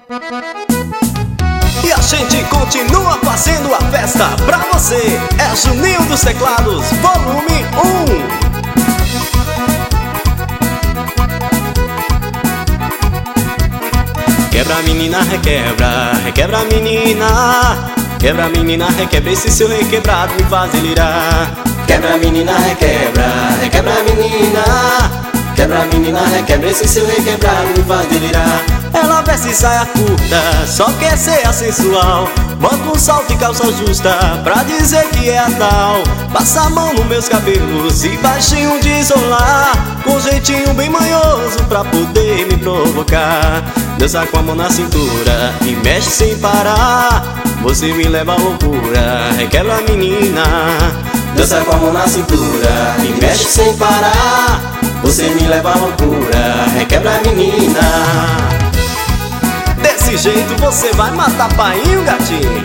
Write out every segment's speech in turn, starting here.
E a gente continua fazendo a festa pra você. É Juninho dos Teclados, volume 1. Quebra menina, requebra, requebra menina. Quebra menina, requebra, esse seu requebrado me faz delirar. Quebra menina, requebra, requebra menina. Quebra menina, requebra, esse seu requebrado me faz delirar. Ela veste saia curta, só quer ser a sensual. Bota um salto e calça justa, pra dizer que é a tal. Passa a mão nos meus cabelos e baixinho de isolar, com jeitinho bem manhoso pra poder me provocar. Dança com a mão na cintura e mexe sem parar, você me leva à loucura, requebra menina. Dança com a mão na cintura e mexe sem parar, você me leva à loucura, requebra menina. Desse jeito você vai matar painho, gatinho.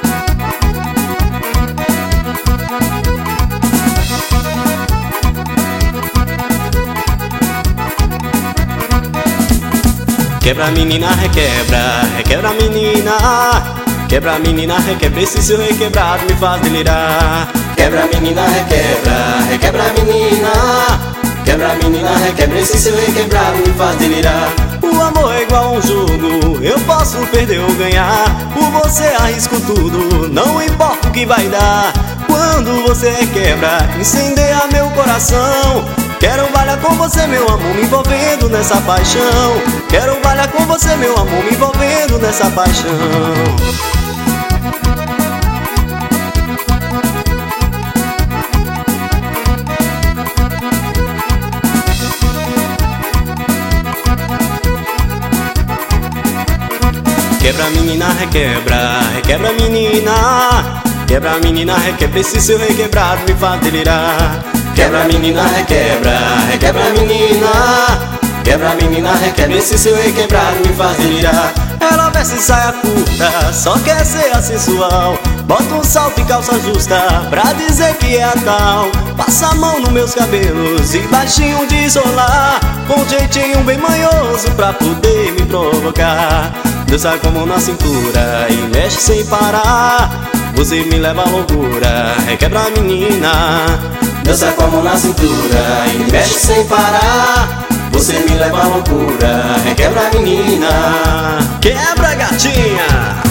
Quebra menina, requebra, requebra menina. Quebra menina, requebra, esse seu requebrado me faz delirar. Quebra menina, requebra, requebra menina. Quebra menina, requebra, esse seu requebrado me faz delirar. O amor é igual a um jogo, eu posso perder ou ganhar. Por você arrisco tudo, não importa o que vai dar. Quando você requebra, incendeia meu coração. Quero bailar com você, meu amor, me envolvendo nessa paixão. Quero bailar com você, meu amor, me envolvendo nessa paixão. Quebra menina, requebra, requebra menina. Quebra menina, requebra, esse seu requebrado me faz delirar. Quebra menina, requebra, requebra menina. Quebra menina, requebra, esse seu requebrado me faz delirar. Ela veste saia curta, só quer ser a sensual. Bota um salto e calça justa, pra dizer que é a tal. Passa a mão nos meus cabelos e baixinho de isolar, com jeitinho bem manhoso pra poder me provocar. Dança com a mão na cintura e mexe sem parar, você me leva à loucura, requebra menina. Dança com a mão na cintura e mexe sem parar, você me leva à loucura, requebra menina. Quebra, gatinha!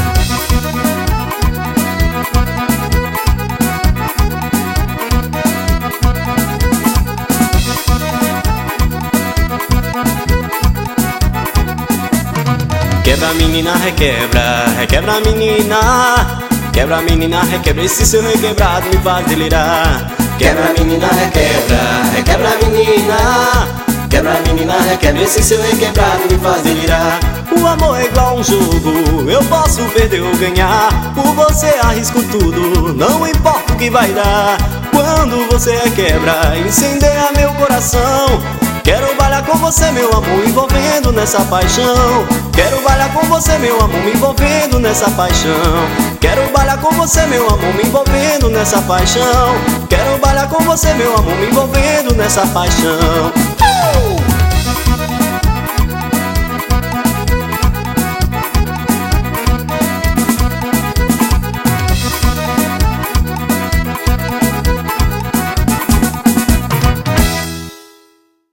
Quebra menina, requebra, requebra menina. Quebra menina, requebra, esse seu requebrado me faz delirar. Quebra menina, requebra, requebra menina. Quebra menina, requebra, esse seu requebrado me faz delirar. O amor é igual a um jogo, eu posso perder ou ganhar. Por você arrisco tudo, não importa o que vai dar. Quando você requebra, incendeia meu coração. Quero bailar com você, meu amor, envolvendo nessa paixão. Quero bailar com você, meu amor, me envolvendo nessa paixão. Quero bailar com você, meu amor, me envolvendo nessa paixão. Quero bailar com você, meu amor, me envolvendo nessa paixão.